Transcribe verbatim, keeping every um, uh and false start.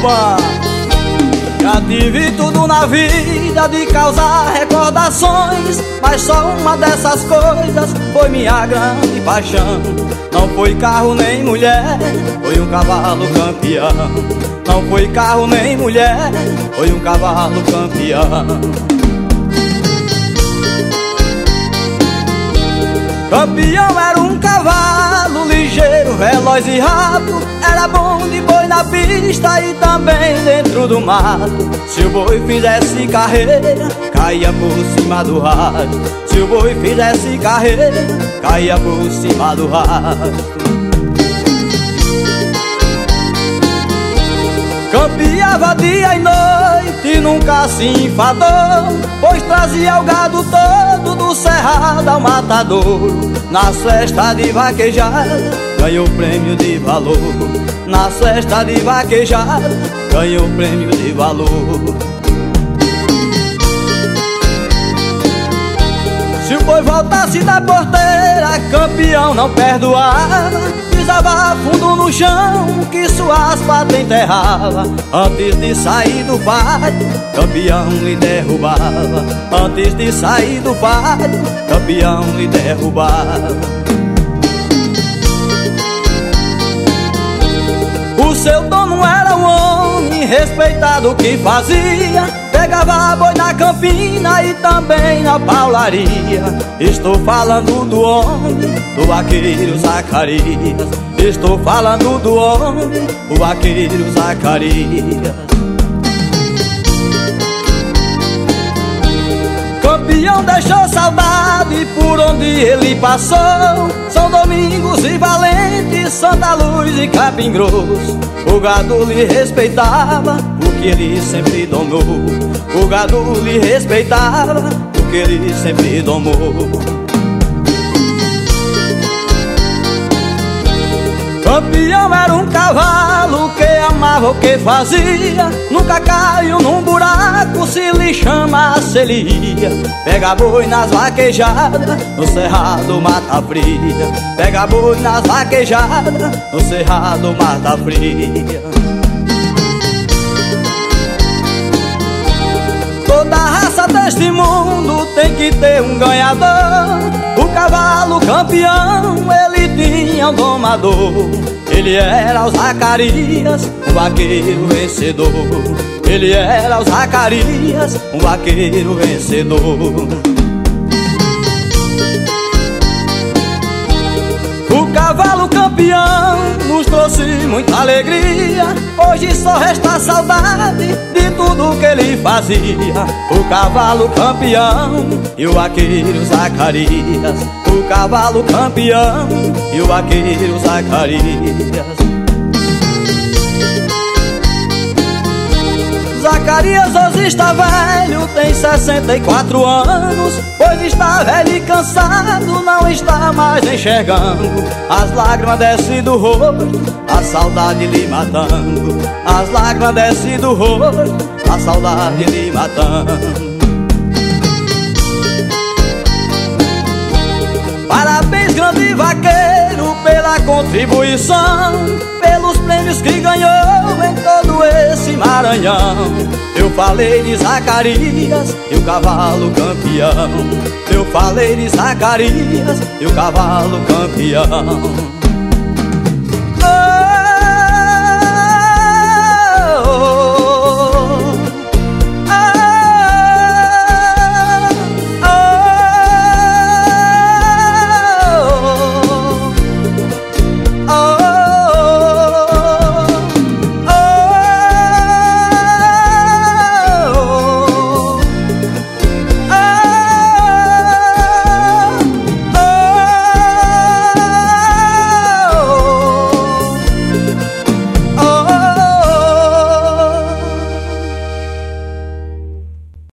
Opa! Já tive tudo na vida de causar recordações, mas só uma dessas coisas foi minha grande paixão. Não foi carro nem mulher, foi um cavalo campeão. Não foi carro nem mulher, foi um cavalo campeão. Campeão era um cavalo ligeiro, veloz e rápido. Era bom de boi na pista e também dentro do mato. Se o boi fizesse carreira, caía por cima do rádio. Se o boi fizesse carreira, caía por cima do rádio. Campeava dia e noite, nunca se enfadou, pois trazia o gado todo do cerrado ao matadouro. Nas festas de vaquejada, ganhou prêmio de valor. Nas festas de vaquejada, ganhou prêmio de valor. Se o boi voltasse da porteira, campeão não perdoava. Pisava fundo no chão, que suas patas enterrava. Antes de sair do pátio, campeão lhe derrubava. Antes de sair do pátio, campeão lhe derrubava. O seu dono era um homem respeitado que fazia. Pegava boi na campina e também na paularia. Estou falando do homem, do vaqueiro Zacarias. Estou falando do homem, o vaqueiro Zacarias. Campeão deixou saudade por onde ele passou. São Domingos e Valente, Santa Luz e Capim Grosso. O gado lhe respeitava, porque ele sempre domou. O gado lhe respeitava, porque ele sempre domou. Campeão era um cavalo que amava o que fazia. Nunca caiu num buraco, se lhe chamasse ele ia. Pega boi nas vaquejadas, no cerrado Mata Fria. Pega boi nas vaquejadas, no cerrado Mata Fria. Toda raça deste mundo tem que ter um ganhador. O cavalo campeão, ele tinha um domador. Ele era o Zacarias, um vaqueiro vencedor. Ele era o Zacarias, um vaqueiro vencedor. O cavalo campeão nos trouxe muita alegria. Hoje só resta saudade de tudo que ele fazia. O cavalo campeão e o vaqueiro Zacarias. O cavalo campeão e o vaqueiro Zacarias. Zacarias hoje está velho, tem sessenta e quatro anos. Pois está velho e cansado, não está mais enxergando. As lágrimas descem do rosto, a saudade lhe matando. As lágrimas descem do rosto, a saudade lhe matando. Parabéns, grande vaqueiro, pela contribuição, pelos prêmios que ganhou em todo esse Maranhão. Eu falei de Zacarias e o cavalo campeão. Eu falei de Zacarias e o cavalo campeão.